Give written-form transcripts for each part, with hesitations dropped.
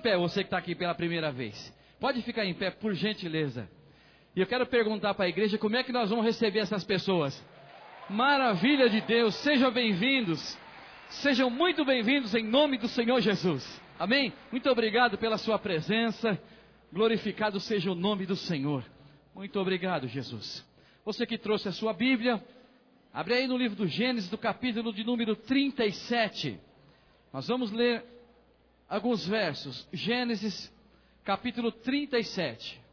pé, você que está aqui pela primeira vez. Pode ficar em pé, por gentileza. E eu quero perguntar para a igreja como é que nós vamos receber essas pessoas. Maravilha de Deus, sejam bem-vindos. Sejam muito bem-vindos em nome do Senhor Jesus. Amém? Muito obrigado pela sua presença. Glorificado seja o nome do Senhor. Muito obrigado, Jesus. Você que trouxe a sua Bíblia, abre aí no livro do Gênesis, do capítulo de número 37. Nós vamos ler alguns versos. Gênesis, capítulo 37.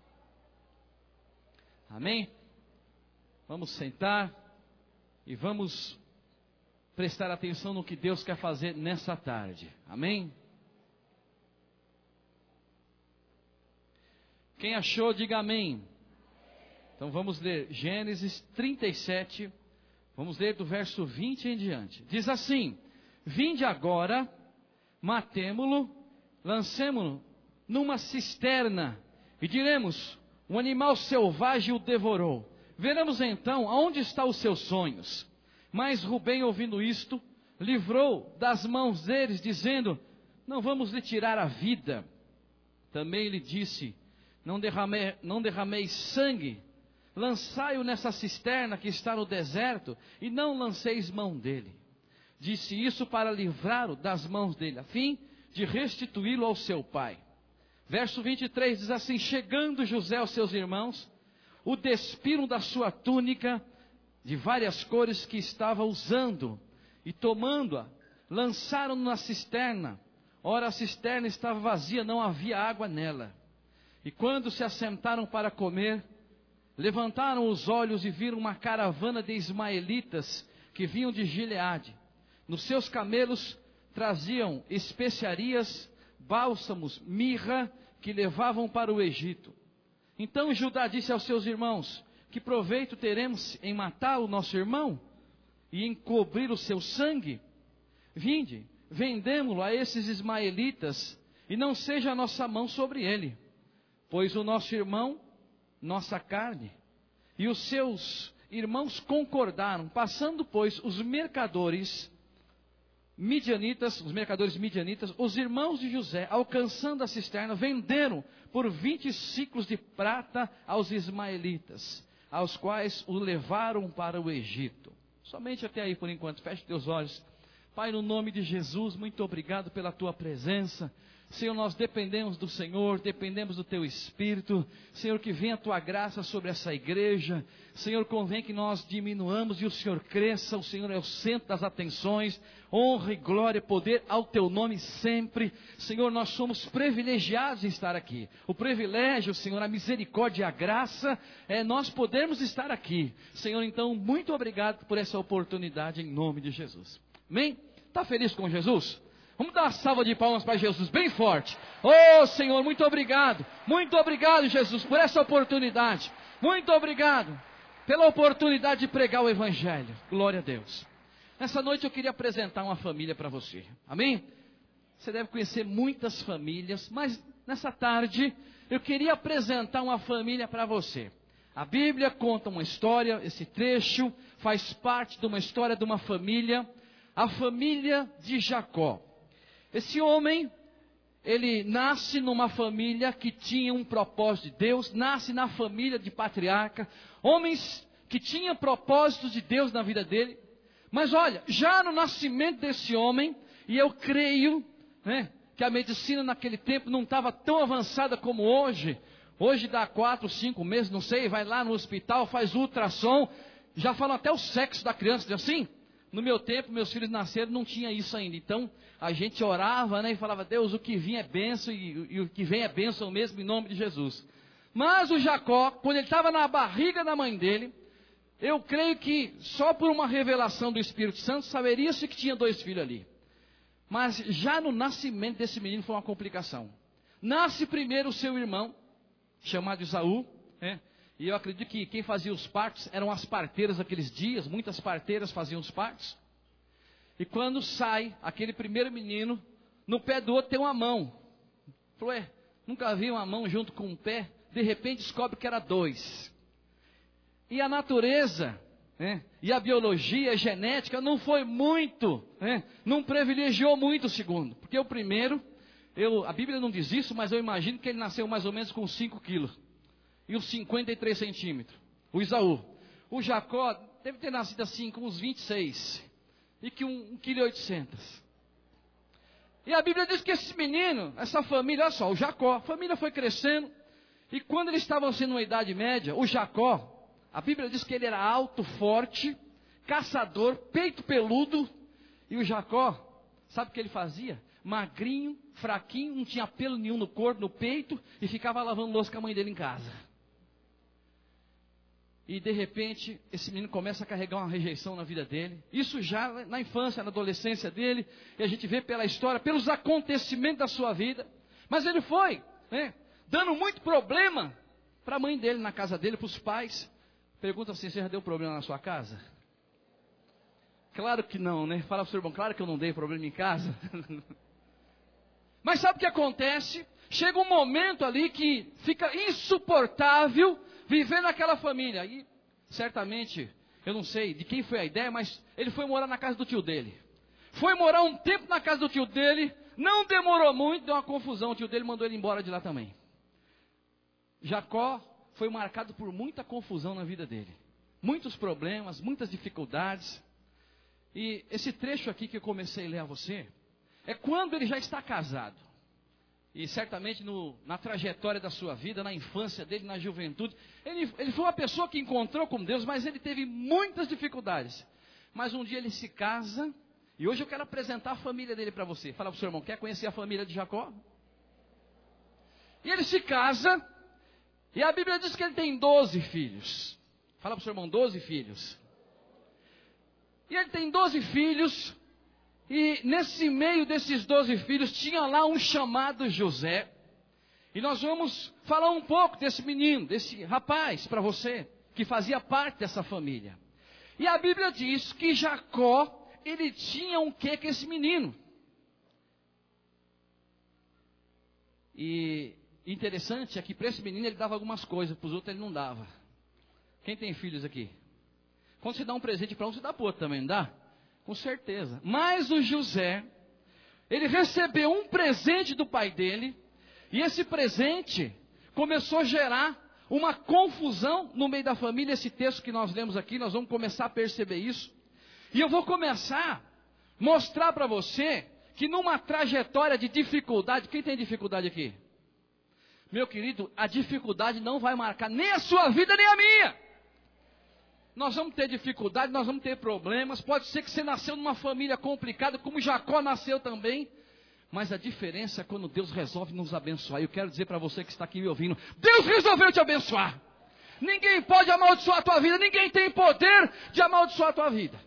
Amém? Vamos sentar e vamos prestar atenção no que Deus quer fazer nessa tarde. Amém? Quem achou, diga amém. Então vamos ler Gênesis 37, vamos ler do verso 20 em diante. Diz assim: vinde agora, matemo-lo, lancemo-lo numa cisterna, e diremos, um animal selvagem o devorou. Veremos então aonde estão os seus sonhos. Mas Rubem, ouvindo isto, livrou das mãos deles, dizendo, não vamos lhe tirar a vida. Também lhe disse, não derrameis sangue, lançai-o nessa cisterna que está no deserto, e não lanceis mão dele. Disse isso para livrá-lo das mãos dele, a fim de restituí-lo ao seu pai. Verso 23 diz assim, chegando José aos seus irmãos, o despiram da sua túnica, de várias cores que estava usando, e tomando-a, lançaram-no na cisterna. Ora, a cisterna estava vazia, não havia água nela. E quando se assentaram para comer, levantaram os olhos e viram uma caravana de ismaelitas que vinham de Gileade. Nos seus camelos traziam especiarias, bálsamos, mirra, que levavam para o Egito. Então Judá disse aos seus irmãos, que proveito teremos em matar o nosso irmão e em cobrir o seu sangue? Vinde, vendemo-lo a esses ismaelitas, e não seja a nossa mão sobre ele. Pois o nosso irmão, nossa carne. E os seus irmãos concordaram, passando, pois, os mercadores midianitas, os irmãos de José, alcançando a cisterna, venderam por 20 ciclos de prata aos ismaelitas, aos quais o levaram para o Egito. Somente até aí por enquanto, feche teus olhos. Pai, no nome de Jesus, muito obrigado pela tua presença. Senhor, nós dependemos do Senhor, dependemos do Teu Espírito. Senhor, que venha a Tua graça sobre essa igreja. Senhor, convém que nós diminuamos e o Senhor cresça. O Senhor é o centro das atenções. Honra e glória e poder ao Teu nome sempre. Senhor, nós somos privilegiados em estar aqui. O privilégio, Senhor, a misericórdia e a graça, nós podemos estar aqui. Senhor, então, muito obrigado por essa oportunidade em nome de Jesus. Amém? Está feliz com Jesus? Vamos dar uma salva de palmas para Jesus, bem forte. Oh Senhor, muito obrigado, Jesus, por essa oportunidade. Muito obrigado pela oportunidade de pregar o Evangelho. Glória a Deus. Nessa noite eu queria apresentar uma família para você. Amém? Você deve conhecer muitas famílias, mas nessa tarde eu queria apresentar uma família para você. A Bíblia conta uma história, esse trecho faz parte de uma história de uma família, a família de Jacó. Esse homem, ele nasce numa família que tinha um propósito de Deus, nasce na família de patriarca, homens que tinham propósitos de Deus na vida dele. Mas olha, já no nascimento desse homem, e eu creio, que a medicina naquele tempo não estava tão avançada como hoje. Hoje dá 4, 5 meses, não sei, vai lá no hospital, faz ultrassom, já falam até o sexo da criança, assim. No meu tempo, meus filhos nasceram, não tinha isso ainda. Então, a gente orava, e falava, Deus, o que vinha é bênção, e o que vem é bênção mesmo, em nome de Jesus. Mas o Jacó, quando ele estava na barriga da mãe dele, eu creio que só por uma revelação do Espírito Santo, saberia-se que tinha 2 filhos ali. Mas já no nascimento desse menino foi uma complicação. Nasce primeiro o seu irmão, chamado Esaú, e eu acredito que quem fazia os partos eram as parteiras daqueles dias, muitas parteiras faziam os partos. E quando sai aquele primeiro menino, no pé do outro tem uma mão. Falou, nunca vi uma mão junto com um pé, de repente descobre que era 2. E a natureza, e a biologia, a genética não foi muito, não privilegiou muito o segundo. Porque o primeiro, A Bíblia não diz isso, mas eu imagino que ele nasceu mais ou menos com 5 quilos. E uns 53 centímetros. O Esaú. O Jacó deve ter nascido assim com uns 26. E que 1,8 kg. E a Bíblia diz que esse menino, essa família, olha só, o Jacó, a família foi crescendo. E quando eles estavam sendo na Idade Média, o Jacó, a Bíblia diz que ele era alto, forte, caçador, peito peludo. E o Jacó, sabe o que ele fazia? Magrinho, fraquinho, não tinha pelo nenhum no corpo, no peito, e ficava lavando louça com a mãe dele em casa. E de repente, esse menino começa a carregar uma rejeição na vida dele. Isso já na infância, na adolescência dele, e a gente vê pela história, pelos acontecimentos da sua vida. Mas ele foi, dando muito problema para a mãe dele, na casa dele, para os pais. Pergunta assim, você já deu problema na sua casa? Claro que não, né? Fala para o seu irmão, claro que eu não dei problema em casa. Mas sabe o que acontece? Chega um momento ali que fica insuportável viver naquela família. E certamente, eu não sei de quem foi a ideia, mas ele foi morar na casa do tio dele. Foi morar um tempo na casa do tio dele, não demorou muito, deu uma confusão, o tio dele mandou ele embora de lá também. Jacó foi marcado por muita confusão na vida dele. Muitos problemas, muitas dificuldades. E esse trecho aqui que eu comecei a ler a você, é quando ele já está casado. E certamente na trajetória da sua vida, na infância dele, na juventude, ele foi uma pessoa que encontrou com Deus, mas ele teve muitas dificuldades. Mas um dia ele se casa, e hoje eu quero apresentar a família dele para você. Fala para o seu irmão, quer conhecer a família de Jacó? E ele se casa, e a Bíblia diz que ele tem 12 filhos. Fala para o seu irmão, 12 filhos. E ele tem 12 filhos, e nesse meio desses 12 filhos, tinha lá um chamado José. E nós vamos falar um pouco desse menino, desse rapaz para você, que fazia parte dessa família. E a Bíblia diz que Jacó, ele tinha um quê com esse menino. E interessante é que para esse menino ele dava algumas coisas, para os outros ele não dava. Quem tem filhos aqui? Quando você dá um presente para um, você dá para o outro também, não dá? Com certeza. Mas o José, ele recebeu um presente do pai dele, e esse presente começou a gerar uma confusão no meio da família. Esse texto que nós lemos aqui, nós vamos começar a perceber isso. E eu vou começar a mostrar para você que numa trajetória de dificuldade, quem tem dificuldade aqui? Meu querido, a dificuldade não vai marcar nem a sua vida, nem a minha. Nós vamos ter dificuldade, nós vamos ter problemas. Pode ser que você nasceu numa família complicada, como Jacó nasceu também. Mas a diferença é quando Deus resolve nos abençoar. Eu quero dizer para você que está aqui me ouvindo, Deus resolveu te abençoar. Ninguém pode amaldiçoar a tua vida, ninguém tem poder de amaldiçoar a tua vida.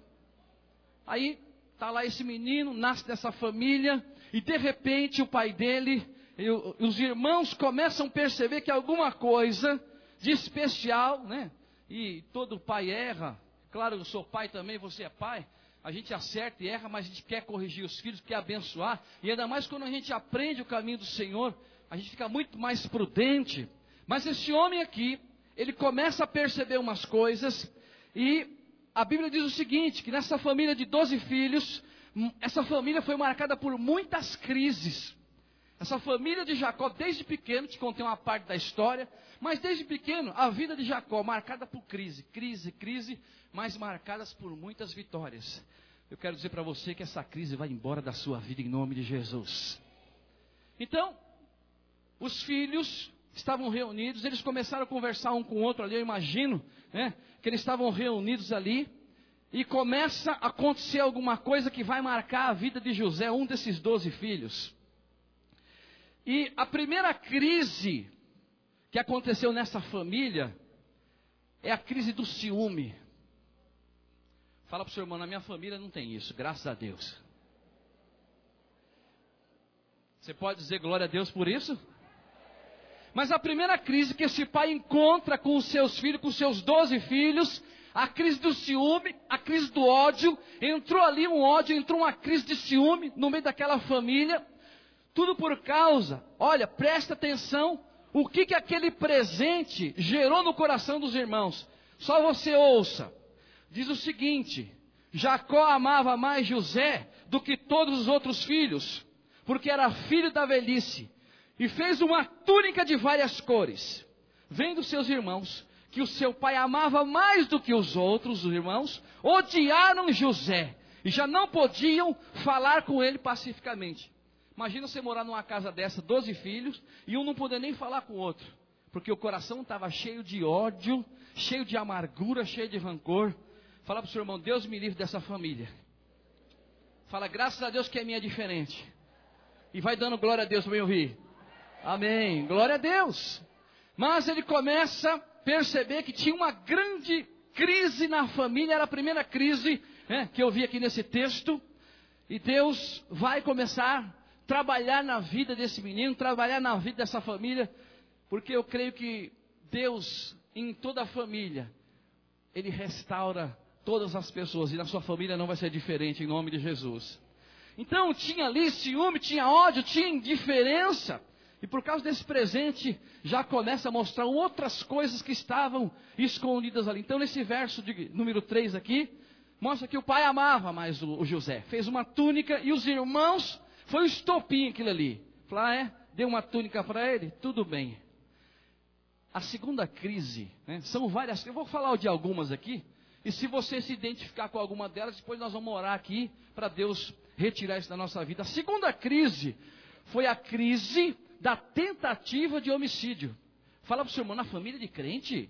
Aí está lá esse menino, nasce dessa família, e de repente o pai dele, os irmãos começam a perceber que alguma coisa de especial, né? E todo pai erra. Claro, eu sou pai também, você é pai. A gente acerta e erra, mas a gente quer corrigir os filhos, quer abençoar. E ainda mais quando a gente aprende o caminho do Senhor, a gente fica muito mais prudente. Mas esse homem aqui, ele começa a perceber umas coisas. E a Bíblia diz o seguinte, que nessa família de 12 filhos, essa família foi marcada por muitas crises. Essa família de Jacó, desde pequeno, te contei uma parte da história, mas desde pequeno, a vida de Jacó, marcada por crise, mas marcadas por muitas vitórias. Eu quero dizer para você que essa crise vai embora da sua vida em nome de Jesus. Então, os filhos estavam reunidos, eles começaram a conversar um com o outro ali, eu imagino, né, que eles estavam reunidos ali, e começa a acontecer alguma coisa que vai marcar a vida de José, um desses 12 filhos. E a primeira crise que aconteceu nessa família é a crise do ciúme. Fala para o seu irmão, na minha família não tem isso, graças a Deus. Você pode dizer glória a Deus por isso? Mas a primeira crise que esse pai encontra com os seus filhos, com os seus 12 filhos, a crise do ciúme, a crise do ódio, entrou ali um ódio, entrou uma crise de ciúme no meio daquela família. Tudo por causa, olha, presta atenção, o que aquele presente gerou no coração dos irmãos. Só você ouça. Diz o seguinte, Jacó amava mais José do que todos os outros filhos, porque era filho da velhice, e fez uma túnica de várias cores. Vendo seus irmãos que o seu pai amava mais do que os outros irmãos, odiaram José e já não podiam falar com ele pacificamente. Imagina você morar numa casa dessa, 12 filhos, e um não poder nem falar com o outro, porque o coração estava cheio de ódio, cheio de amargura, cheio de rancor. Fala para o seu irmão: Deus me livre dessa família. Fala: graças a Deus que a minha é diferente. E vai dando glória a Deus para eu ouvir. Amém, glória a Deus. Mas ele começa a perceber que tinha uma grande crise na família. Era a primeira crise, né, que eu vi aqui nesse texto. E Deus vai começar a trabalhar na vida desse menino, trabalhar na vida dessa família, porque eu creio que Deus, em toda a família, Ele restaura todas as pessoas, e na sua família não vai ser diferente, em nome de Jesus. Então tinha ali ciúme, tinha ódio, tinha indiferença, e por causa desse presente, já começa a mostrar outras coisas que estavam escondidas ali. Então nesse verso de número 3 aqui, mostra que o pai amava mais o José, fez uma túnica, e os irmãos, foi o estopim aquilo ali. Falar: deu uma túnica para ele, tudo bem. A segunda crise, né, são várias, eu vou falar de algumas aqui, e se você se identificar com alguma delas, depois nós vamos orar aqui, para Deus retirar isso da nossa vida. A segunda crise, foi a crise da tentativa de homicídio. Fala para o seu irmão: na família de crente?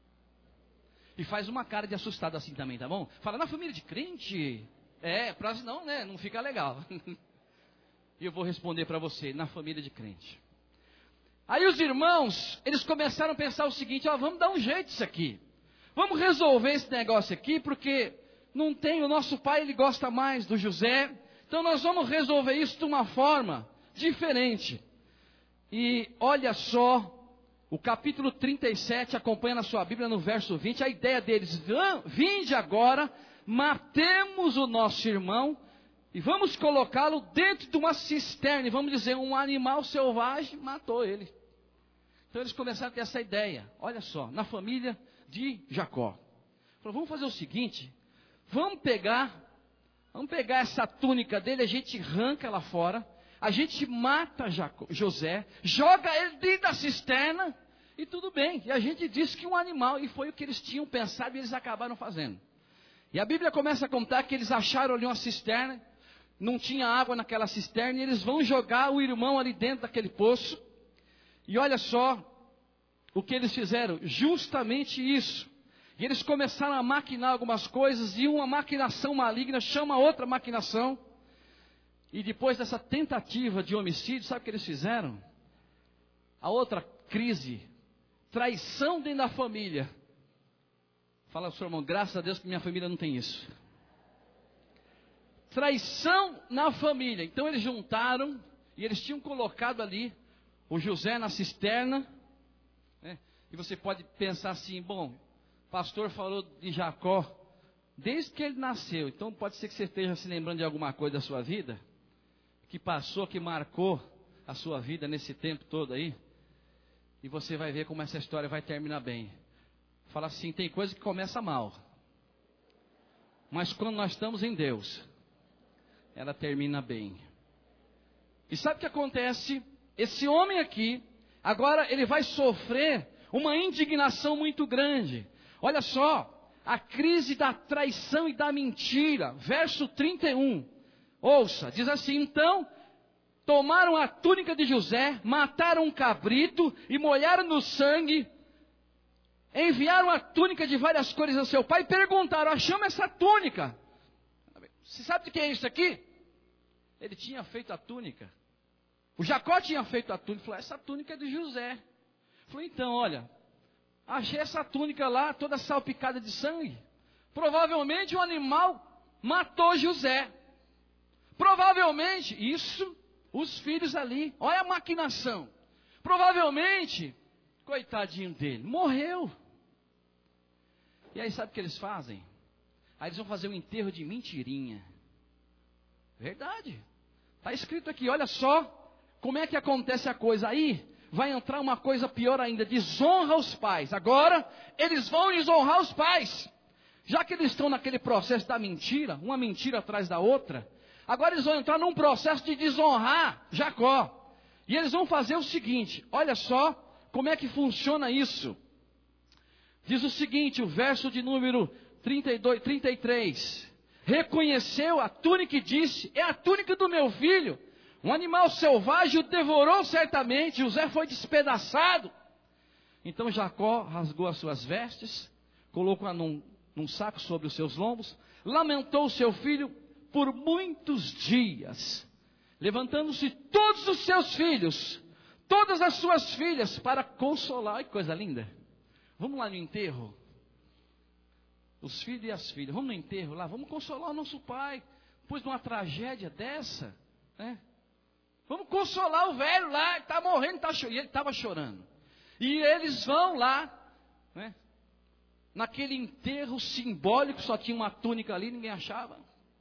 E faz uma cara de assustado assim também, tá bom? Fala: na família de crente? Para não, né, não fica legal. E eu vou responder para você: na família de crente. Aí os irmãos, eles começaram a pensar o seguinte: vamos dar um jeito nisso aqui. Vamos resolver esse negócio aqui, porque não tem, o nosso pai, ele gosta mais do José. Então nós vamos resolver isso de uma forma diferente. E olha só, o capítulo 37, acompanha na sua Bíblia no verso 20, a ideia deles: vinde agora, matemos o nosso irmão, e vamos colocá-lo dentro de uma cisterna, vamos dizer, um animal selvagem matou ele. Então eles começaram a ter essa ideia, olha só, na família de Jacó. Falaram: vamos fazer o seguinte, vamos pegar essa túnica dele, a gente arranca ela fora, a gente mata José, joga ele dentro da cisterna, e tudo bem. E a gente diz que um animal, e foi o que eles tinham pensado, e eles acabaram fazendo. E a Bíblia começa a contar que eles acharam ali uma cisterna, não tinha água naquela cisterna, e eles vão jogar o irmão ali dentro daquele poço. E olha só o que eles fizeram, justamente isso. E eles começaram a maquinar algumas coisas, e uma maquinação maligna chama outra maquinação. E depois dessa tentativa de homicídio, sabe o que eles fizeram? A outra crise, traição dentro da família. Fala para o seu irmão: graças a Deus que minha família não tem isso. Traição na família. Então eles juntaram, e eles tinham colocado ali o José na cisterna, né? E você pode pensar assim: bom, o pastor falou de Jacó desde que ele nasceu, então pode ser que você esteja se lembrando de alguma coisa da sua vida, que passou, que marcou a sua vida nesse tempo todo aí, e você vai ver como essa história vai terminar bem. Fala assim: tem coisa que começa mal, mas quando nós estamos em Deus, ela termina bem. E sabe o que acontece? Esse homem aqui, agora ele vai sofrer uma indignação muito grande. Olha só, a crise da traição e da mentira. Verso 31. Ouça, diz assim: então tomaram a túnica de José, mataram um cabrito e molharam no sangue, enviaram a túnica de várias cores a seu pai e perguntaram: achamos essa túnica. Você sabe o que é isso aqui? Ele tinha feito a túnica. O Jacó tinha feito a túnica. Falou: essa túnica é de José. Falou: então, olha, achei essa túnica lá, toda salpicada de sangue. Provavelmente um animal matou José. Provavelmente, isso, os filhos ali, olha a maquinação. Provavelmente, coitadinho dele, morreu. E aí sabe o que eles fazem? Aí eles vão fazer um enterro de mentirinha. Verdade. Está escrito aqui, olha só como é que acontece a coisa. Aí vai entrar uma coisa pior ainda: desonra os pais. Agora eles vão desonrar os pais. Já que eles estão naquele processo da mentira, uma mentira atrás da outra, Agora eles vão entrar num processo de desonrar Jacó. E eles vão fazer o seguinte, olha só como é que funciona isso. Diz o seguinte, o verso de número 33. Reconheceu a túnica e disse, é a túnica do meu filho. Um animal selvagem o devorou certamente, José foi despedaçado. Então Jacó rasgou as suas vestes, colocou-a num saco sobre os seus lombos, lamentou o seu filho por muitos dias, levantando-se todos os seus filhos, todas as suas filhas, para consolar. Olha que coisa linda. Vamos lá no enterro. Os filhos e as filhas, vamos no enterro lá, vamos consolar o nosso pai, depois de uma tragédia dessa, né? Vamos consolar o velho lá, ele está morrendo, e ele estava chorando. E eles vão lá, né? Naquele enterro simbólico, só tinha uma túnica ali, ninguém achava.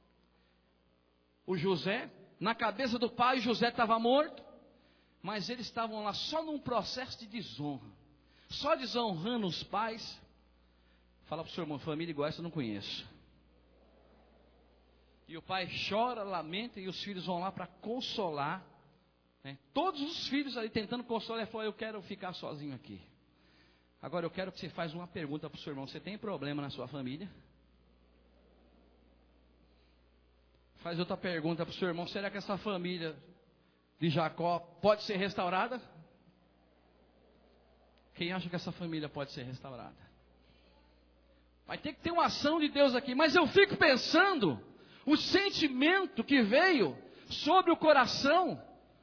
O José, na cabeça do pai, José estava morto, mas eles estavam lá só num processo de desonra, só desonrando os pais. Fala para o seu irmão, família igual essa eu não conheço. E o pai chora, lamenta, e os filhos vão lá para consolar, né? Todos os filhos ali tentando consolar. Ele falou, eu quero ficar sozinho aqui. Agora eu quero que você faça uma pergunta para o seu irmão, você tem problema na sua família? Faz outra pergunta para o seu irmão, será que essa família de Jacó pode ser restaurada? Quem acha que essa família pode ser restaurada? Vai ter que ter uma ação de Deus aqui. Mas eu fico pensando, o sentimento que veio sobre o coração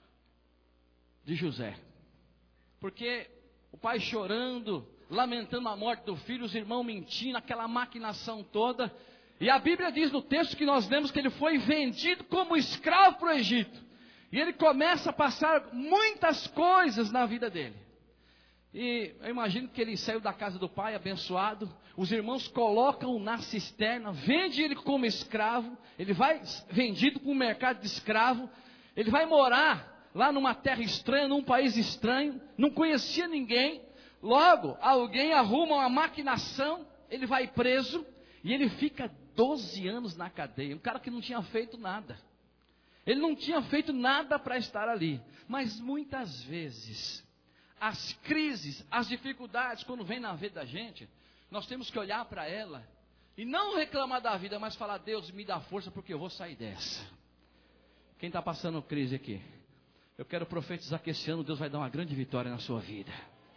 de José. Porque o pai chorando, lamentando a morte do filho, os irmãos mentindo, aquela maquinação toda. E a Bíblia diz no texto que nós lemos que ele foi vendido como escravo para o Egito. E ele começa a passar muitas coisas na vida dele. E eu imagino que ele saiu da casa do pai abençoado, os irmãos colocam na cisterna, vende ele como escravo, ele vai vendido para o mercado de escravo, ele vai morar lá numa terra estranha, num país estranho, não conhecia ninguém, logo alguém arruma uma maquinação, ele vai preso e ele fica 12 anos na cadeia, um cara que não tinha feito nada, ele não tinha feito nada para estar ali, mas muitas vezes as crises, as dificuldades, quando vem na vida da gente, nós temos que olhar para ela e não reclamar da vida, mas falar, Deus me dá força porque eu vou sair dessa. Quem está passando crise aqui? Eu quero profetizar que esse ano Deus vai dar uma grande vitória na sua vida.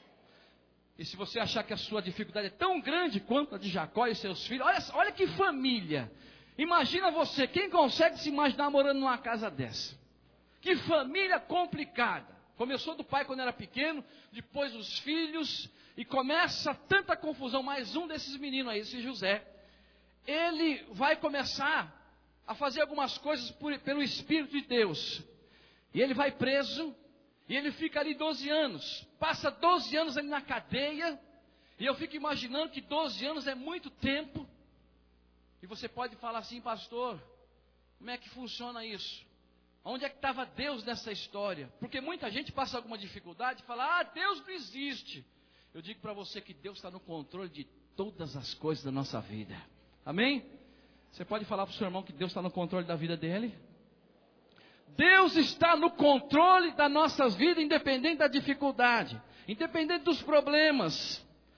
E se você achar que a sua dificuldade é tão grande quanto a de Jacó e seus filhos, olha que família. Imagina você, quem consegue se imaginar morando numa casa dessa? Que família complicada. Começou do pai quando era pequeno, depois os filhos, e começa tanta confusão. Mais um desses meninos aí, esse José, ele vai começar a fazer algumas coisas pelo Espírito de Deus. E ele vai preso, e ele fica ali 12 anos, passa 12 anos ali na cadeia, e eu fico imaginando que 12 anos é muito tempo. E você pode falar assim, pastor, como é que funciona isso? Onde é que estava Deus nessa história? Porque muita gente passa alguma dificuldade e fala, Deus não existe. Eu digo para você que Deus está no controle de todas as coisas da nossa vida. Amém? Você pode falar para o seu irmão que Deus está no controle da vida dele? Deus está no controle das nossas vidas, independente da dificuldade, independente dos problemas.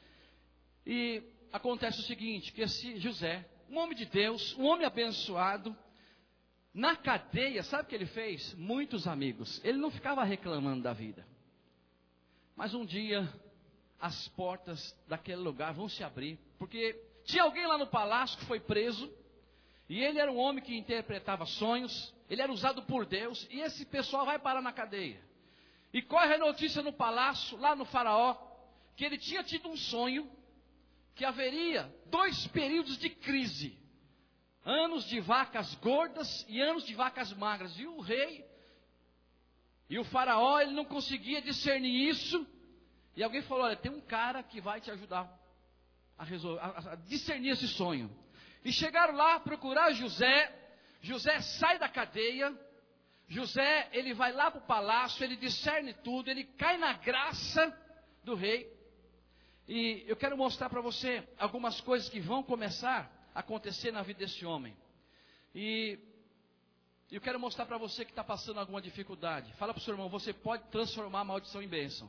E acontece o seguinte, que esse José, um homem de Deus, um homem abençoado, na cadeia, sabe o que ele fez? Muitos amigos. Ele não ficava reclamando da vida. Mas um dia, as portas daquele lugar vão se abrir. Porque tinha alguém lá no palácio que foi preso. E ele era um homem que interpretava sonhos. Ele era usado por Deus. E esse pessoal vai parar na cadeia. E corre a notícia no palácio, lá no faraó, que ele tinha tido um sonho, que haveria 2 períodos de crise. Anos de vacas gordas e anos de vacas magras. E o rei e o faraó, ele não conseguia discernir isso. E alguém falou, olha, tem um cara que vai te ajudar a discernir esse sonho. E chegaram lá procurar José. José sai da cadeia. José, ele vai lá para o palácio, ele discerne tudo, ele cai na graça do rei. E eu quero mostrar para você algumas coisas que vão começar acontecer na vida desse homem. E E eu quero mostrar para você que está passando alguma dificuldade. Fala para o seu irmão, você pode transformar a maldição em bênção.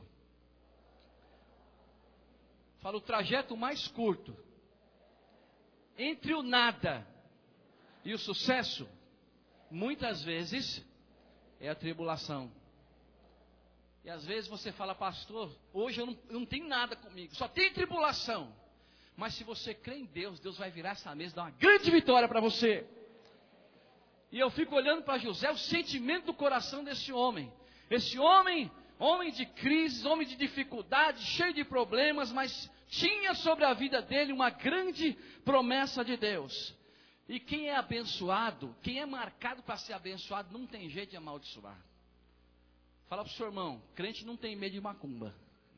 Fala, o trajeto mais curto entre o nada e o sucesso, muitas vezes, é a tribulação. E às vezes você fala, pastor, hoje eu não tenho nada comigo, só tem tribulação. Mas se você crê em Deus, Deus vai virar essa mesa e dar uma grande vitória para você. E eu fico olhando para José, o sentimento do coração desse homem. Esse homem, homem de crises, homem de dificuldades, cheio de problemas, mas tinha sobre a vida dele uma grande promessa de Deus. E quem é abençoado, quem é marcado para ser abençoado, não tem jeito de amaldiçoar. Fala para o seu irmão, crente não tem medo de macumba.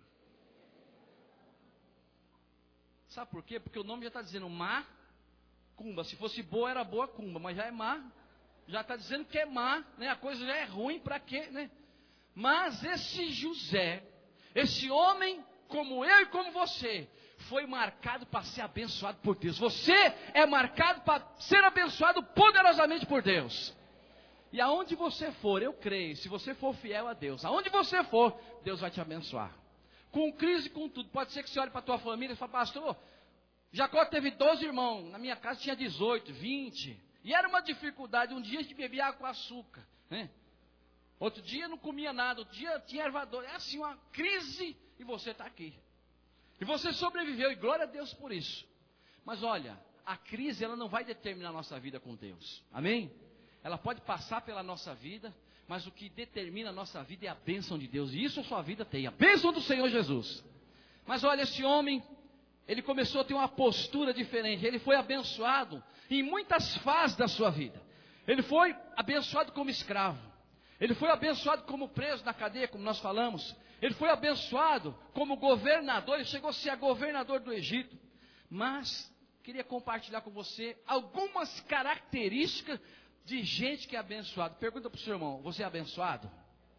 Sabe por quê? Porque o nome já está dizendo macumba. Se fosse boa, era boa cumba, mas já é má. Já está dizendo que é má, né? A coisa já é ruim, para quê, né? Mas esse José, esse homem como eu e como você, foi marcado para ser abençoado por Deus. Você é marcado para ser abençoado poderosamente por Deus. E aonde você for, eu creio, se você for fiel a Deus, aonde você for, Deus vai te abençoar. Com crise, com tudo. Pode ser que você olhe para a tua família e fale, pastor, Jacó teve 12 irmãos, na minha casa tinha 18, 20. E era uma dificuldade, um dia a gente bebia água com açúcar, né? Outro dia não comia nada, outro dia tinha ervador. É assim uma crise e você está aqui. E você sobreviveu e glória a Deus por isso. Mas olha, a crise ela não vai determinar a nossa vida com Deus. Amém? Ela pode passar pela nossa vida, mas o que determina a nossa vida é a bênção de Deus. E isso a sua vida tem, a bênção do Senhor Jesus. Mas olha, esse homem, ele começou a ter uma postura diferente. Ele foi abençoado em muitas fases da sua vida. Ele foi abençoado como escravo. Ele foi abençoado como preso na cadeia, como nós falamos. Ele foi abençoado como governador. Ele chegou a ser governador do Egito. Mas queria compartilhar com você algumas características de gente que é abençoado. Pergunta para o seu irmão, você é abençoado?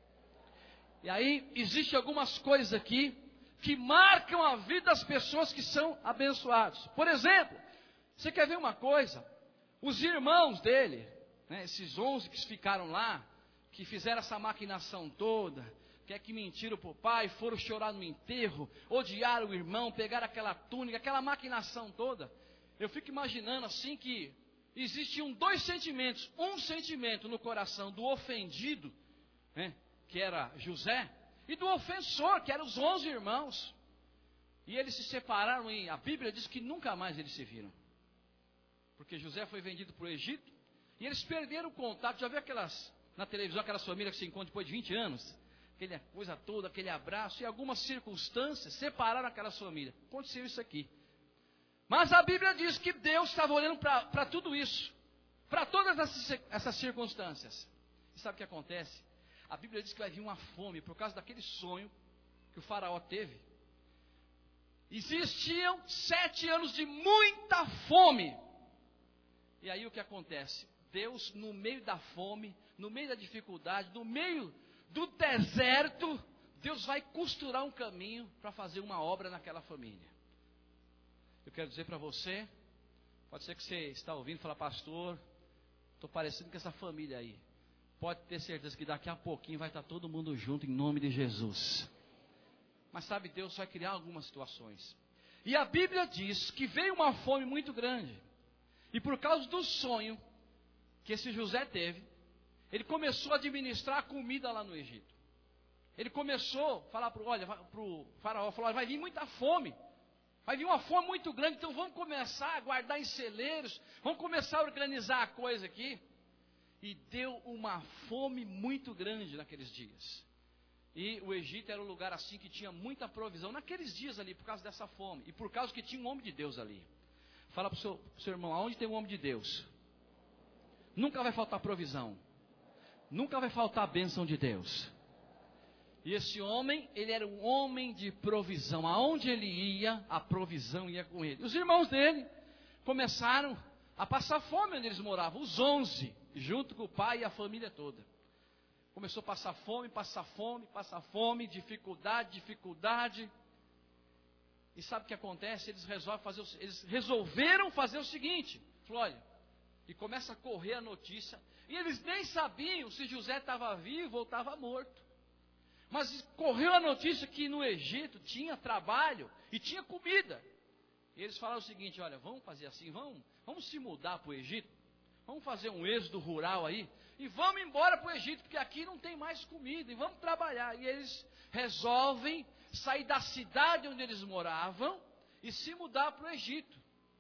E aí, existem algumas coisas aqui que marcam a vida das pessoas que são abençoados. Por exemplo, você quer ver uma coisa? Os irmãos dele, né, esses 11 que ficaram lá, que fizeram essa maquinação toda, que mentiram para o pai, foram chorar no enterro, odiaram o irmão, pegaram aquela túnica, aquela maquinação toda. Eu fico imaginando assim que existiam dois sentimentos. Um sentimento no coração do ofendido, né, que era José, e do ofensor, que eram os 11 irmãos. E eles se separaram e a Bíblia diz que nunca mais eles se viram. Porque José foi vendido para o Egito e eles perderam o contato. Já viu na televisão aquelas famílias que se encontram depois de 20 anos? Aquela coisa toda, aquele abraço, e algumas circunstâncias separaram aquelas famílias. Aconteceu isso aqui. Mas a Bíblia diz que Deus estava olhando para tudo isso, para todas essas circunstâncias. E sabe o que acontece? A Bíblia diz que vai vir uma fome por causa daquele sonho que o faraó teve. Existiam 7 anos de muita fome. E aí o que acontece? Deus, no meio da fome, no meio da dificuldade, no meio do deserto, Deus vai costurar um caminho para fazer uma obra naquela família. Eu quero dizer para você, pode ser que você está ouvindo e fala, pastor, estou parecendo com essa família aí. Pode ter certeza que daqui a pouquinho vai estar todo mundo junto em nome de Jesus. Mas sabe, Deus vai criar algumas situações. E a Bíblia diz que veio uma fome muito grande. E por causa do sonho que esse José teve, ele começou a administrar a comida lá no Egito. Ele começou a falar para o faraó, falou, vai vir muita fome. Vai vir uma fome muito grande, então vamos começar a guardar em celeiros, vamos começar a organizar a coisa aqui. E deu uma fome muito grande naqueles dias. E o Egito era um lugar assim que tinha muita provisão naqueles dias ali, por causa dessa fome. E por causa que tinha um homem de Deus ali. Fala para o seu irmão, aonde tem um homem de Deus? Nunca vai faltar provisão. Nunca vai faltar a bênção de Deus. E esse homem, ele era um homem de provisão. Aonde ele ia, a provisão ia com ele. Os irmãos dele começaram a passar fome onde eles moravam. Os 11, junto com o pai e a família toda. Começou a passar fome, dificuldade. E sabe o que acontece? Eles resolveram fazer o seguinte. Falou, olha, e começa a correr a notícia. E eles nem sabiam se José estava vivo ou estava morto. Mas correu a notícia que no Egito tinha trabalho e tinha comida. E eles falaram o seguinte: olha, vamos fazer assim, vamos se mudar para o Egito. Vamos fazer um êxodo rural aí. E vamos embora para o Egito, porque aqui não tem mais comida. E vamos trabalhar. E eles resolvem sair da cidade onde eles moravam e se mudar para o Egito.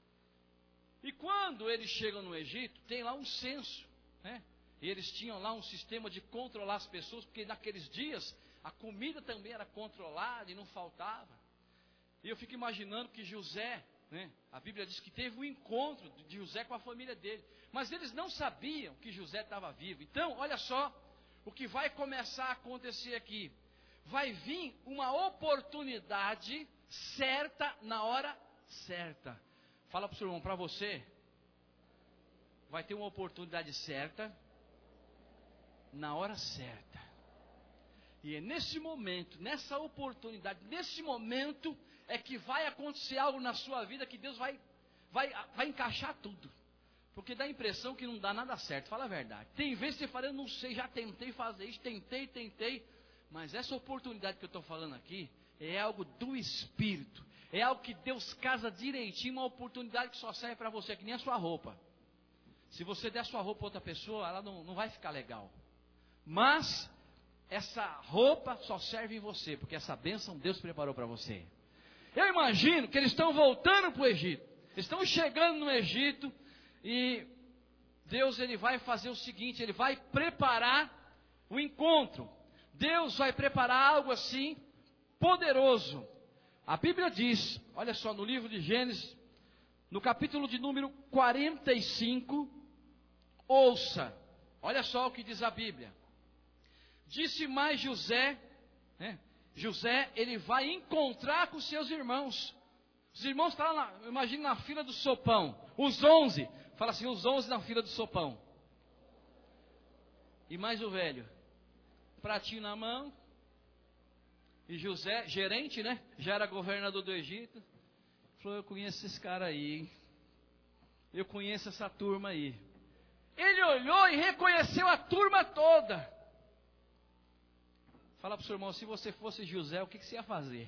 E quando eles chegam no Egito, tem lá um censo, né? E eles tinham lá um sistema de controlar as pessoas, porque naqueles dias a comida também era controlada e não faltava. E eu fico imaginando que José, né? A Bíblia diz que teve um encontro de José com a família dele, mas eles não sabiam que José estava vivo. Então, olha só o que vai começar a acontecer aqui. Vai vir uma oportunidade certa na hora certa. Fala para o seu irmão, para você, vai ter uma oportunidade certa, na hora certa. E é nesse momento, nessa oportunidade, nesse momento, é que vai acontecer algo na sua vida que Deus vai encaixar tudo. Porque dá a impressão que não dá nada certo, fala a verdade. Tem vezes que você fala, eu não sei, já tentei fazer isso, tentei. Mas essa oportunidade que eu estou falando aqui, é algo do Espírito. É algo que Deus casa direitinho, uma oportunidade que só serve para você, que nem a sua roupa. Se você der a sua roupa para outra pessoa, ela não vai ficar legal. Mas essa roupa só serve em você, porque essa bênção Deus preparou para você. Eu imagino que eles estão voltando para o Egito. Eles estão chegando no Egito e Deus ele vai fazer o seguinte, ele vai preparar o encontro. Deus vai preparar algo assim poderoso. A Bíblia diz, olha só, no livro de Gênesis, no capítulo de número 45, ouça, olha só o que diz a Bíblia. Disse mais José, né? José, ele vai encontrar com seus irmãos. Os irmãos estão lá, imagina na fila do sopão, os 11, fala assim, os 11 na fila do sopão. E mais o velho, pratinho na mão. E José, gerente, né? Já era governador do Egito. Falou, eu conheço esses caras aí, hein? Eu conheço essa turma aí. Ele olhou e reconheceu a turma toda. Fala para o seu irmão, se você fosse José, o que você ia fazer?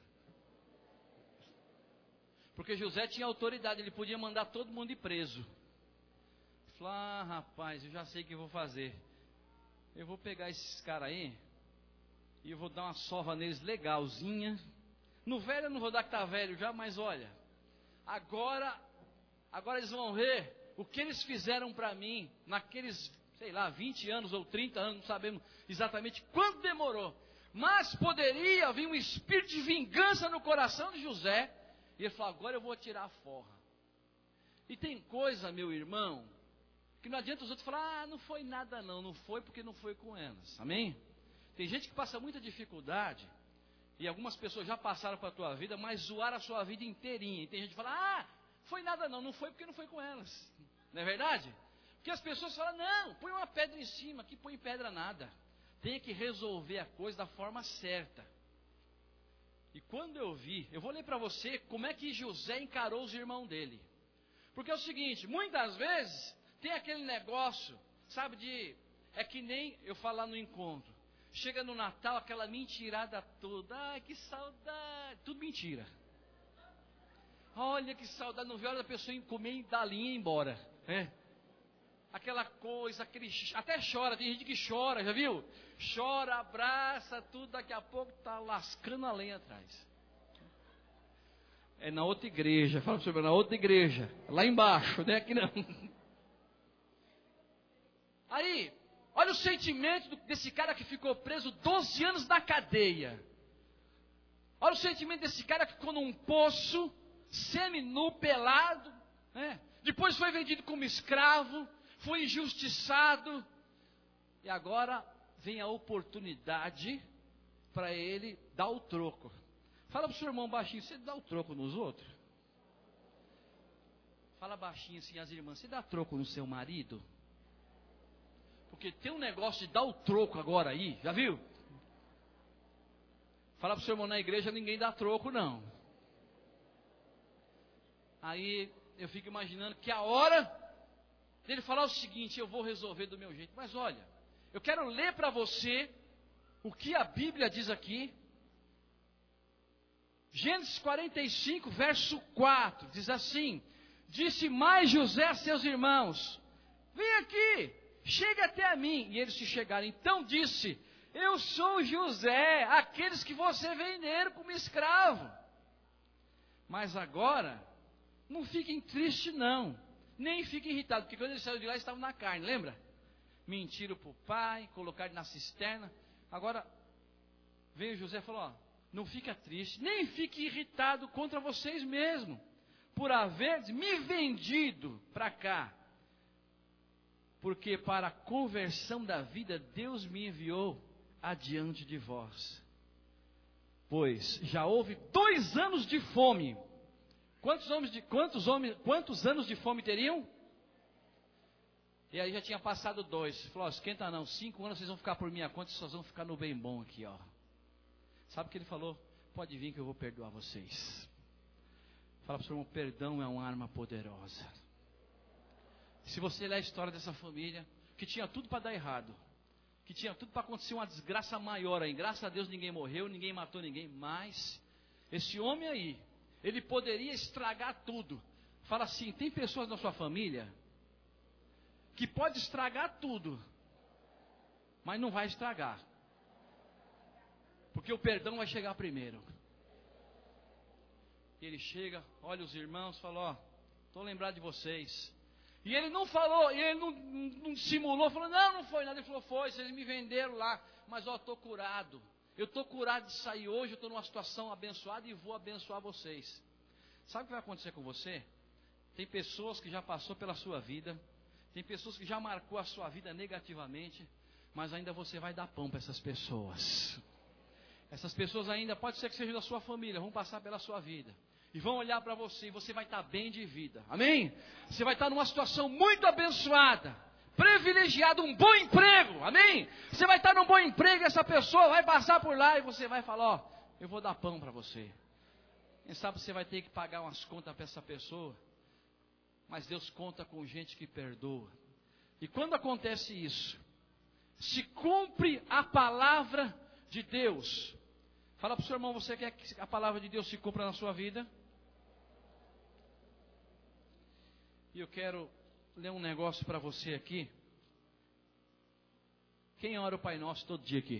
Porque José tinha autoridade, ele podia mandar todo mundo ir preso. Falou, rapaz, eu já sei o que eu vou fazer. Eu vou pegar esses caras aí e eu vou dar uma sova neles legalzinha. No velho eu não vou dar que está velho já, mas olha, agora eles vão ver o que eles fizeram para mim naqueles, sei lá, 20 anos ou 30 anos, não sabemos exatamente quanto demorou. Mas poderia vir um espírito de vingança no coração de José. E ele falou, agora eu vou tirar a forra. E tem coisa, meu irmão, que não adianta os outros falar, não foi nada não foi porque não foi com elas. Amém? Tem gente que passa muita dificuldade, e algumas pessoas já passaram para a tua vida, mas zoaram a sua vida inteirinha. E tem gente que fala, foi nada não foi porque não foi com elas. Não é verdade? Porque as pessoas falam, não, põe uma pedra em cima, aqui põe pedra nada. Tem que resolver a coisa da forma certa. E quando eu vi, eu vou ler para você como é que José encarou os irmãos dele. Porque é o seguinte, muitas vezes tem aquele negócio, sabe, é que nem eu falo lá no encontro. Chega no Natal, aquela mentirada toda, ai que saudade, tudo mentira. Olha que saudade, não vê a hora da pessoa comer da linha e ir embora. Aquela coisa, até chora, tem gente que chora, já viu? Chora, abraça, tudo, daqui a pouco está lascando a lenha atrás. É na outra igreja, fala para o senhor, na outra igreja, lá embaixo, não é aqui não. Aí, olha o sentimento desse cara que ficou preso 12 anos na cadeia. Olha o sentimento desse cara que ficou num poço, semi-nu, pelado, né? Depois foi vendido como escravo, foi injustiçado, e agora vem a oportunidade para ele dar o troco. Fala para o seu irmão baixinho, você dá o troco nos outros? Fala baixinho assim, as irmãs, você dá troco no seu marido? Porque tem um negócio de dar o troco agora aí, já viu? Fala para o seu irmão, na igreja ninguém dá troco não. Aí eu fico imaginando que a hora dele falar o seguinte: eu vou resolver do meu jeito. Mas olha, eu quero ler para você o que a Bíblia diz aqui. Gênesis 45, verso 4, diz assim: disse mais José a seus irmãos: vem aqui, chegue até a mim. E eles se chegaram. Então disse: eu sou José, aqueles que você venderam como escravo. Mas agora, não fiquem tristes não, nem fiquem irritados, porque quando eles saíram de lá, eles estavam na carne, lembra? Mentiram para o pai, colocaram na cisterna. Agora, veio José e falou: ó, não fica triste, nem fique irritado contra vocês mesmos, por haver me vendido para cá. Porque para a conversão da vida, Deus me enviou adiante de vós. Pois já houve 2 anos de fome. Quantos anos de fome teriam? E aí já tinha passado 2. Falou: ó, esquenta não, 5 anos vocês vão ficar por minha conta, vocês vão ficar no bem bom aqui, ó. Sabe o que ele falou? Pode vir que eu vou perdoar vocês. Fala para o seu irmão: perdão é uma arma poderosa. Se você ler a história dessa família, que tinha tudo para dar errado, que tinha tudo para acontecer uma desgraça maior aí, graças a Deus ninguém morreu, ninguém matou ninguém, mas esse homem aí, ele poderia estragar tudo. Fala assim: tem pessoas na sua família que pode estragar tudo, mas não vai estragar, porque o perdão vai chegar primeiro. E ele chega, olha os irmãos, fala: ó, estou lembrado de vocês. E ele não falou, e ele não simulou, falou: não foi nada. Ele falou: foi, vocês me venderam lá, mas ó, estou curado. Eu estou curado de sair hoje, eu estou numa situação abençoada e vou abençoar vocês. Sabe o que vai acontecer com você? Tem pessoas que já passou pela sua vida, tem pessoas que já marcou a sua vida negativamente, mas ainda você vai dar pão para essas pessoas. Essas pessoas ainda, pode ser que sejam da sua família, vão passar pela sua vida. E vão olhar para você e você vai estar bem de vida. Amém? Você vai estar numa situação muito abençoada, privilegiado, um bom emprego. Amém? Você vai estar num bom emprego e essa pessoa vai passar por lá e você vai falar: ó, eu vou dar pão para você. Quem sabe você vai ter que pagar umas contas para essa pessoa. Mas Deus conta com gente que perdoa. E quando acontece isso, se cumpre a palavra de Deus. Fala para o seu irmão: você quer que a palavra de Deus se cumpra na sua vida? E eu quero ler um negócio para você aqui. Quem ora o Pai Nosso todo dia aqui?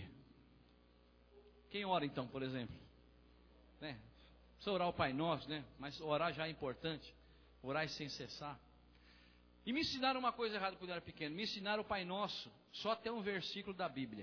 Quem ora então, por exemplo? Né? Precisa orar o Pai Nosso, né? Mas orar já é importante. Orar sem cessar. E me ensinaram uma coisa errada quando eu era pequeno. Me ensinaram o Pai Nosso só até um versículo da Bíblia.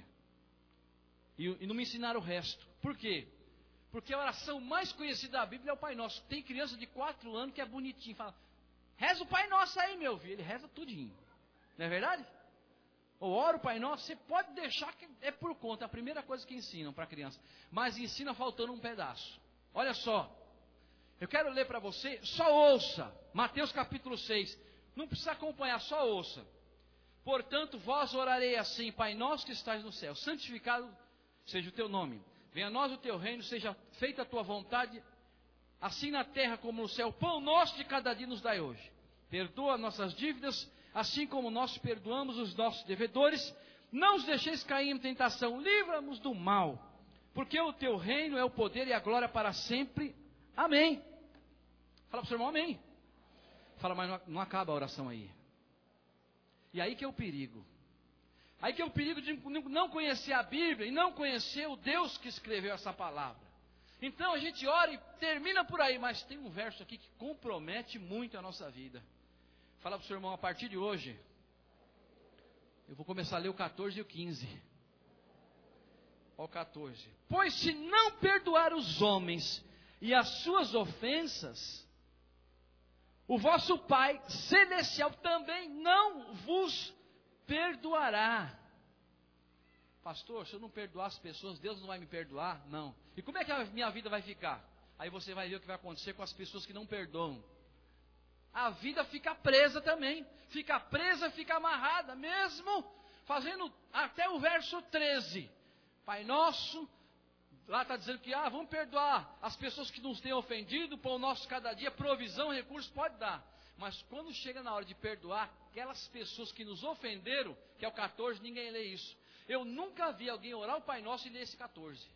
E não me ensinaram o resto. Por quê? Porque a oração mais conhecida da Bíblia é o Pai Nosso. Tem criança de 4 anos que é bonitinho. Fala: reza o Pai Nosso aí, meu filho. Ele reza tudinho. Não é verdade? Ou ora o Pai Nosso, você pode deixar que é por conta. É a primeira coisa que ensinam para a criança. Mas ensina faltando um pedaço. Olha só. Eu quero ler para você, só ouça. Mateus capítulo 6. Não precisa acompanhar, só ouça. Portanto, vós orarei assim: Pai Nosso que estás no céu, santificado seja o teu nome. Venha a nós o teu reino, seja feita a tua vontade, assim na terra como no céu. O pão nosso de cada dia nos dai hoje. Perdoa nossas dívidas, assim como nós perdoamos os nossos devedores. Não os deixeis cair em tentação, livra-nos do mal. Porque o teu reino é o poder e a glória para sempre. Amém. Fala para o seu irmão: amém. Fala: mas não acaba a oração aí. E aí que é o perigo. Aí que é o perigo de não conhecer a Bíblia e não conhecer o Deus que escreveu essa palavra. Então a gente ora e termina por aí, mas tem um verso aqui que compromete muito a nossa vida. Fala para o seu irmão: a partir de hoje, eu vou começar a ler o 14 e o 15. Ó, o 14. Pois se não perdoar os homens e as suas ofensas, o vosso Pai Celestial também não vos perdoará. Pastor, se eu não perdoar as pessoas, Deus não vai me perdoar? Não. E como é que a minha vida vai ficar? Aí você vai ver o que vai acontecer com as pessoas que não perdoam. A vida fica presa também. Fica presa, fica amarrada, mesmo fazendo até o verso 13. Pai Nosso, lá está dizendo que vamos perdoar as pessoas que nos têm ofendido, pão nosso cada dia, provisão, recursos, pode dar. Mas quando chega na hora de perdoar aquelas pessoas que nos ofenderam, que é o 14, ninguém lê isso. Eu nunca vi alguém orar o Pai Nosso e ler esse 14.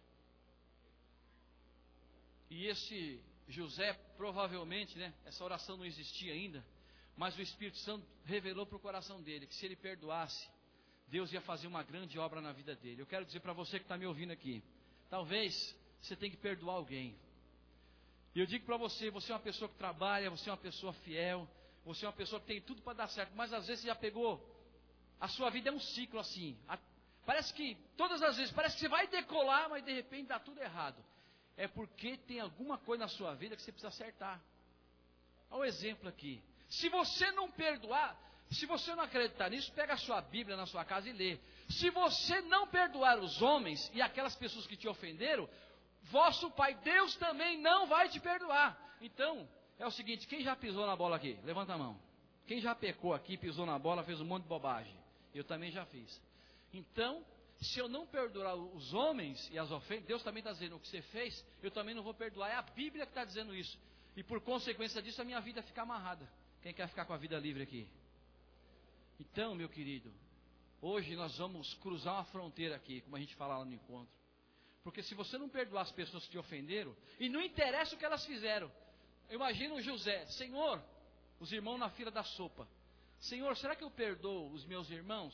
E esse José, provavelmente, né, essa oração não existia ainda, mas o Espírito Santo revelou para o coração dele que se ele perdoasse, Deus ia fazer uma grande obra na vida dele. Eu quero dizer para você que está me ouvindo aqui, talvez você tenha que perdoar alguém. E eu digo para você, você é uma pessoa que trabalha, você é uma pessoa fiel, você é uma pessoa que tem tudo para dar certo, mas às vezes você já pegou, a sua vida é um ciclo assim, parece que, todas as vezes, parece que você vai decolar, mas de repente dá tudo errado. É porque tem alguma coisa na sua vida que você precisa acertar. Olha o exemplo aqui. Se você não perdoar, se você não acreditar nisso, pega a sua Bíblia na sua casa e lê. Se você não perdoar os homens e aquelas pessoas que te ofenderam, vosso Pai Deus também não vai te perdoar. Então, é o seguinte, quem já pisou na bola aqui? Levanta a mão. Quem já pecou aqui, pisou na bola, fez um monte de bobagem? Eu também já fiz. Então, se eu não perdoar os homens e as ofensas, Deus também está dizendo, o que você fez, eu também não vou perdoar. É a Bíblia que está dizendo isso. E por consequência disso, a minha vida fica amarrada. Quem quer ficar com a vida livre aqui? Então, meu querido, hoje nós vamos cruzar uma fronteira aqui, como a gente fala lá no encontro. Porque se você não perdoar as pessoas que te ofenderam, e não interessa o que elas fizeram. Imagina o José, Senhor, os irmãos na fila da sopa. Senhor, será que eu perdoo os meus irmãos?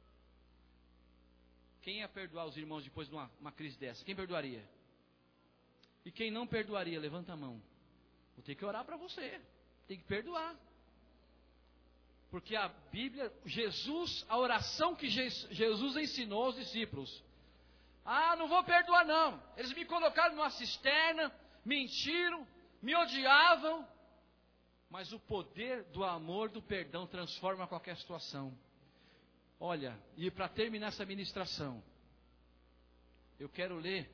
Quem ia perdoar os irmãos depois de uma crise dessa? Quem perdoaria? E quem não perdoaria, levanta a mão. Vou ter que orar para você. Tem que perdoar. Porque a Bíblia, Jesus, a oração que Jesus ensinou aos discípulos. Ah, não vou perdoar não. Eles me colocaram numa cisterna, mentiram, me odiavam. Mas o poder do amor, do perdão, transforma qualquer situação. Olha, e para terminar essa ministração, eu quero ler.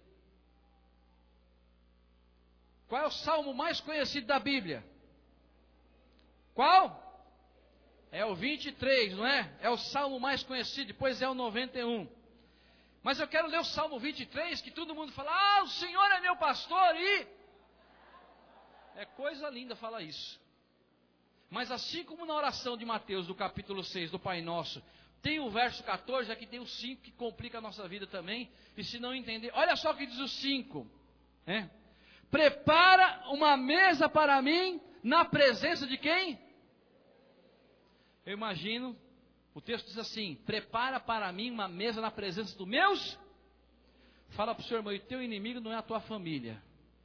Qual é o salmo mais conhecido da Bíblia? Qual? É o 23, não é? É o salmo mais conhecido, depois é o 91. Mas eu quero ler o salmo 23, que todo mundo fala, ah, o Senhor é meu pastor e... É coisa linda falar isso. Mas assim como na oração de Mateus, do capítulo 6, do Pai Nosso, tem o verso 14, aqui tem o 5 que complica a nossa vida também. E se não entender, olha só o que diz o 5. Prepara uma mesa para mim na presença de quem? Eu imagino, o texto diz assim, prepara para mim uma mesa na presença dos meus. Fala para o seu irmão, e teu inimigo não é a tua família.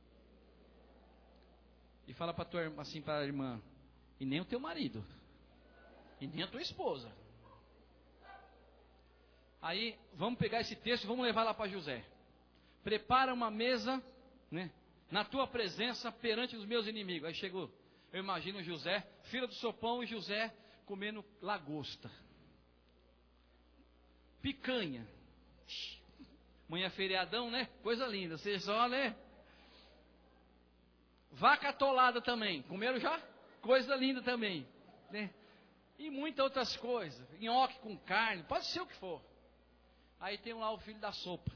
E fala para tua irmã, assim, para a irmã, e nem o teu marido, e nem a tua esposa. Aí, vamos pegar esse texto e vamos levar lá para José. Prepara uma mesa, né, na tua presença perante os meus inimigos. Aí chegou, eu imagino José, filho do sopão, e José comendo lagosta, picanha. Manhã feriadão, né? Coisa linda, você só, né? Vaca atolada também, comeram já? Coisa linda também, né? E muitas outras coisas, nhoque com carne, pode ser o que for. Aí tem lá o filho da sopa.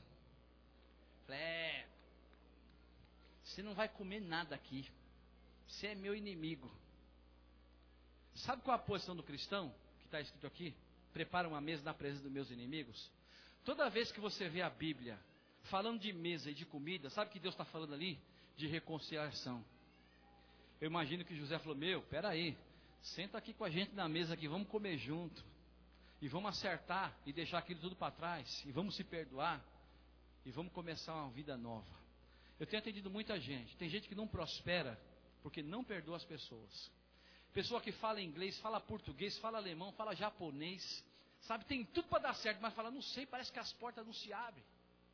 Você não vai comer nada aqui. Você é meu inimigo. Sabe qual é a posição do cristão? Que está escrito aqui? Prepara uma mesa na presença dos meus inimigos. Toda vez que você vê a Bíblia falando de mesa e de comida, sabe o que Deus está falando ali? De reconciliação. Eu imagino que José falou, peraí, senta aqui com a gente na mesa aqui, vamos comer junto. E vamos acertar e deixar aquilo tudo para trás. E vamos se perdoar. E vamos começar uma vida nova. Eu tenho atendido muita gente. Tem gente que não prospera porque não perdoa as pessoas. Pessoa que fala inglês, fala português, fala alemão, fala japonês. Sabe, tem tudo para dar certo, mas fala, não sei, parece que as portas não se abrem.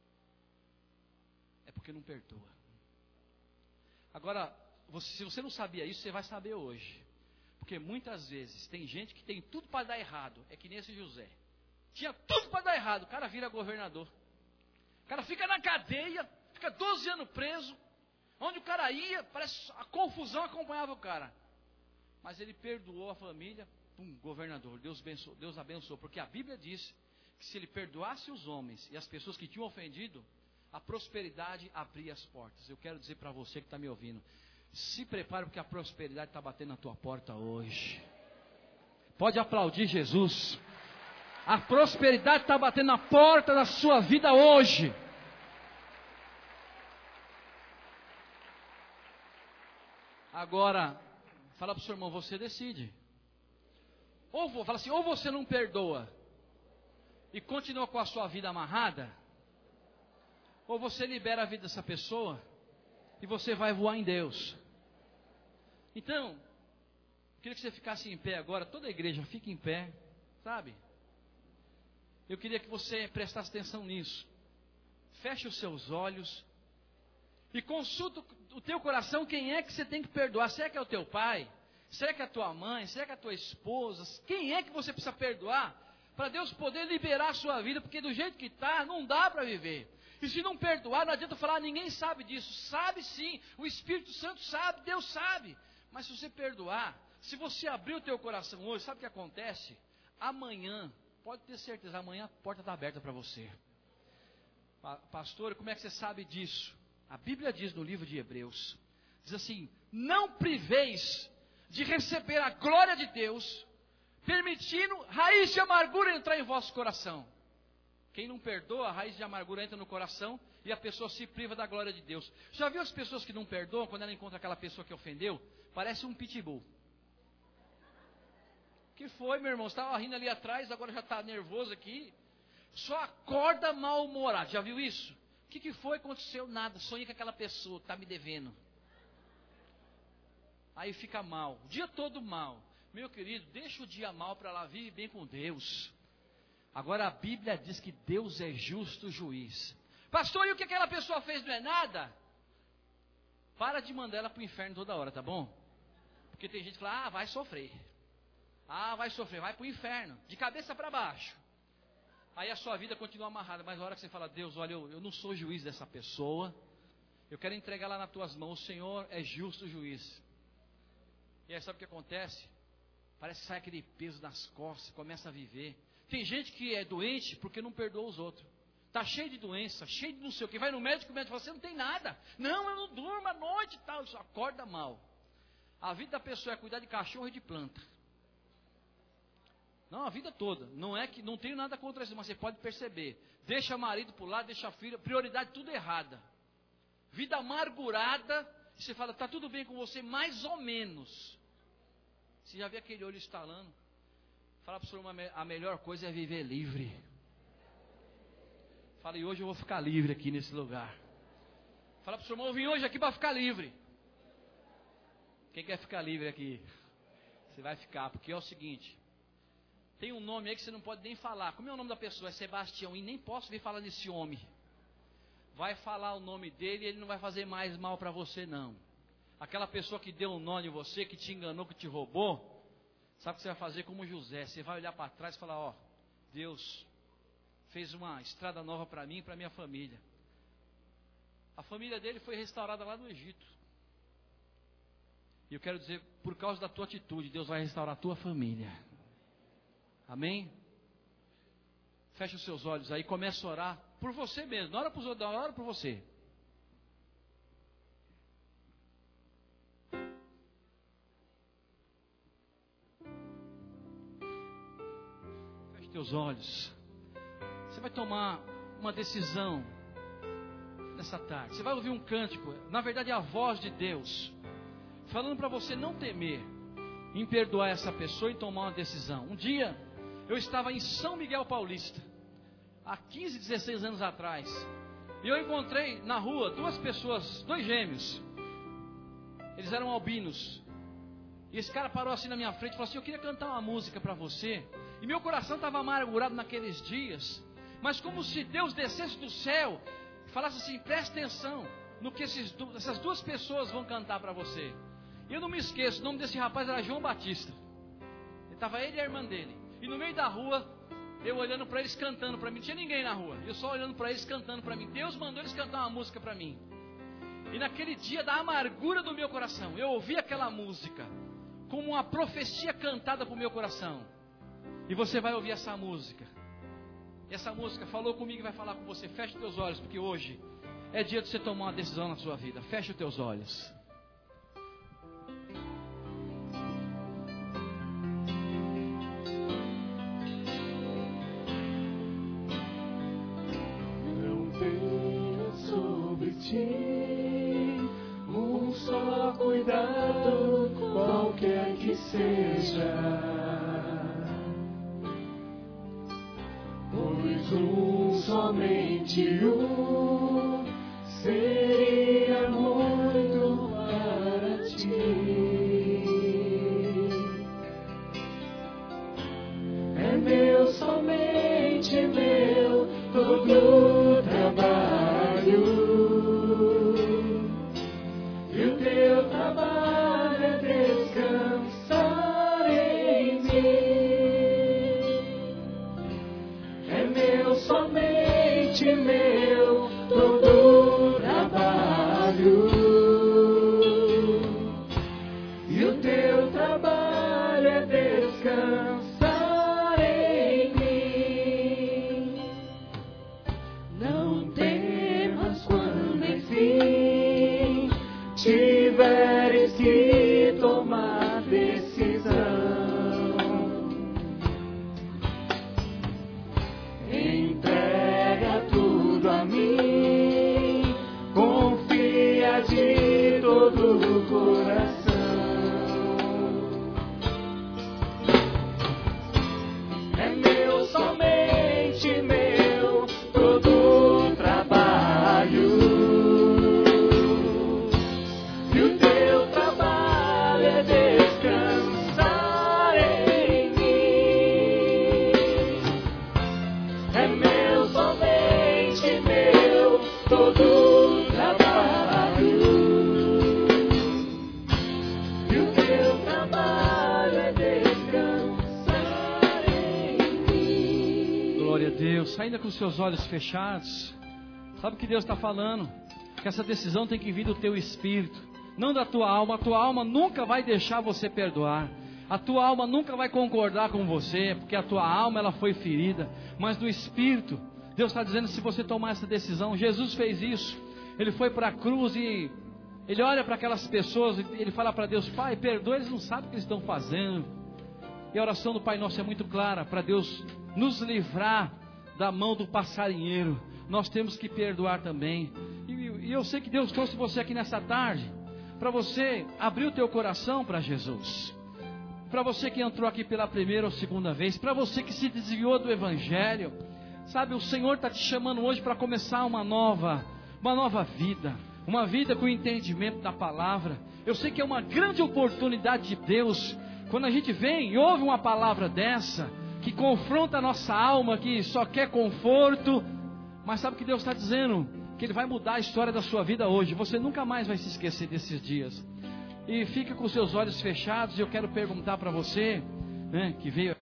É porque não perdoa. Agora, se você não sabia isso, você vai saber hoje. Porque muitas vezes tem gente que tem tudo para dar errado. É que nem esse José. Tinha tudo para dar errado. O cara vira governador. O cara fica na cadeia. Fica 12 anos preso. Onde o cara ia, parece a confusão acompanhava o cara. Mas ele perdoou a família. Governador. Deus abençoou. Porque a Bíblia diz que se ele perdoasse os homens e as pessoas que tinham ofendido, a prosperidade abria as portas. Eu quero dizer para você que está me ouvindo. Se prepare porque a prosperidade está batendo na tua porta hoje. Pode aplaudir Jesus. A prosperidade está batendo na porta da sua vida hoje. Agora, fala para o seu irmão, você decide. Fala assim, ou você não perdoa e continua com a sua vida amarrada, ou você libera a vida dessa pessoa e você vai voar em Deus. Então, eu queria que você ficasse em pé agora, toda a igreja fique em pé, sabe? Eu queria que você prestasse atenção nisso. Feche os seus olhos e consulta o teu coração, quem é que você tem que perdoar. Será que é o teu pai? Será que é a tua mãe? Será que é a tua esposa? Quem é que você precisa perdoar para Deus poder liberar a sua vida? Porque do jeito que está, não dá para viver. E se não perdoar, não adianta falar, ninguém sabe disso. Sabe sim, o Espírito Santo sabe, Deus sabe. Mas se você perdoar, se você abrir o teu coração hoje, sabe o que acontece? Amanhã, pode ter certeza, amanhã a porta está aberta para você. Pastor, como é que você sabe disso? A Bíblia diz no livro de Hebreus, diz assim, não priveis de receber a glória de Deus, permitindo raiz de amargura entrar em vosso coração. Quem não perdoa, a raiz de amargura entra no coração e a pessoa se priva da glória de Deus. Já viu as pessoas que não perdoam, quando ela encontra aquela pessoa que ofendeu? Parece um pitbull. Que foi, meu irmão? Você estava rindo ali atrás, agora já está nervoso aqui. Só acorda mal-humorado. Já viu isso? O que foi? Aconteceu nada. Sonhei com aquela pessoa que está me devendo. Aí fica mal. O dia todo mal. Meu querido, deixa o dia mal para lá. Vive bem com Deus. Agora a Bíblia diz que Deus é justo juiz. Pastor, e o que aquela pessoa fez não é nada? Para de mandar ela para o inferno toda hora, tá bom? Porque tem gente que fala, vai sofrer. Vai sofrer, vai para o inferno. De cabeça para baixo. Aí a sua vida continua amarrada. Mas na hora que você fala, Deus, olha, eu não sou juiz dessa pessoa. Eu quero entregar lá nas tuas mãos. O Senhor é justo juiz. E aí sabe o que acontece? Parece que sai aquele peso nas costas, começa a viver. Tem gente que é doente porque não perdoa os outros. Está cheio de doença, cheio de não sei o que. Vai no médico, o médico fala, você não tem nada. Não, eu não durmo à noite e tal. Isso acorda mal. A vida da pessoa é cuidar de cachorro e de planta. Não, a vida toda. Não é que não tenho nada contra isso, mas você pode perceber. Deixa marido por lá, deixa filha, prioridade tudo errada. Vida amargurada, e você fala, está tudo bem com você, mais ou menos. Você já vê aquele olho estalando? Fala para o senhor, a melhor coisa é viver livre. Fala, e hoje eu vou ficar livre aqui nesse lugar. Fala para o senhor, eu vim hoje aqui para ficar livre. Quem quer ficar livre aqui? Você vai ficar, porque é o seguinte. Tem um nome aí que você não pode nem falar. Como é o nome da pessoa? É Sebastião. E nem posso vir falar nesse homem. Vai falar o nome dele e ele não vai fazer mais mal para você não. Aquela pessoa que deu um nó em você, que te enganou, que te roubou. Sabe o que você vai fazer como José? Você vai olhar para trás e falar, Deus fez uma estrada nova para mim e para minha família. A família dele foi restaurada lá no Egito. E eu quero dizer, por causa da tua atitude, Deus vai restaurar a tua família. Amém? Feche os seus olhos aí, comece a orar por você mesmo. Não ora para os outros, ora por você. Feche teus olhos. Você vai tomar uma decisão nessa tarde. Você vai ouvir um cântico, na verdade é a voz de Deus, falando para você não temer em perdoar essa pessoa e tomar uma decisão. Um dia eu estava em São Miguel Paulista, há 15, 16 anos atrás, e eu encontrei na rua duas pessoas, dois gêmeos. Eles eram albinos. E esse cara parou assim na minha frente e falou assim, eu queria cantar uma música para você. E meu coração estava amargurado naqueles dias, mas como se Deus descesse do céu e falasse assim, presta atenção no que essas duas pessoas vão cantar para você. E eu não me esqueço, o nome desse rapaz era João Batista. Estava ele e a irmã dele. E no meio da rua, eu olhando para eles cantando para mim. Não tinha ninguém na rua, eu só olhando para eles cantando para mim. Deus mandou eles cantar uma música para mim. E naquele dia da amargura do meu coração, eu ouvi aquela música como uma profecia cantada para o meu coração. E você vai ouvir essa música. E essa música falou comigo e vai falar com você. Feche os teus olhos, porque hoje é dia de você tomar uma decisão na sua vida. Feche os teus olhos. cuidado, qualquer que seja, pois somente seria muito para ti. É meu, somente meu, todo trabalho, e o teu trabalho é descansar em mim. É meu, somente meu, todo trabalho, e o teu trabalho é descansar em mim. Não temas quando enfim tiveres que tomar decisão. Entrega tudo a mim, confia de todo o coração. É meu, somente meu, todo trabalho, e o teu trabalho é descansar em mim. É meu, somente meu, todo trabalho, e o teu trabalho é descansar em mim. Glória a Deus. Ainda com os seus olhos fechados, sabe o que Deus está falando? Que essa decisão tem que vir do teu espírito, não da tua alma. A tua alma nunca vai deixar você perdoar. A tua alma nunca vai concordar com você, porque a tua alma ela foi ferida. Mas do espírito, Deus está dizendo, se você tomar essa decisão, Jesus fez isso. Ele foi para a cruz e ele olha para aquelas pessoas e ele fala para Deus: Pai, perdoa, eles não sabem o que eles estão fazendo. E a oração do Pai Nosso é muito clara, para Deus nos livrar da mão do passarinheiro. Nós temos que perdoar também. E eu sei que Deus trouxe você aqui nessa tarde para você abrir o teu coração para Jesus. Para você que entrou aqui pela primeira ou segunda vez, para você que se desviou do Evangelho, sabe, o Senhor está te chamando hoje para começar uma nova vida, uma vida com entendimento da palavra. Eu sei que é uma grande oportunidade de Deus, quando a gente vem e ouve uma palavra dessa, que confronta a nossa alma, que só quer conforto, mas sabe o que Deus está dizendo? Que Ele vai mudar a história da sua vida hoje. Você nunca mais vai se esquecer desses dias. E fica com seus olhos fechados, e eu quero perguntar para você, né, que veio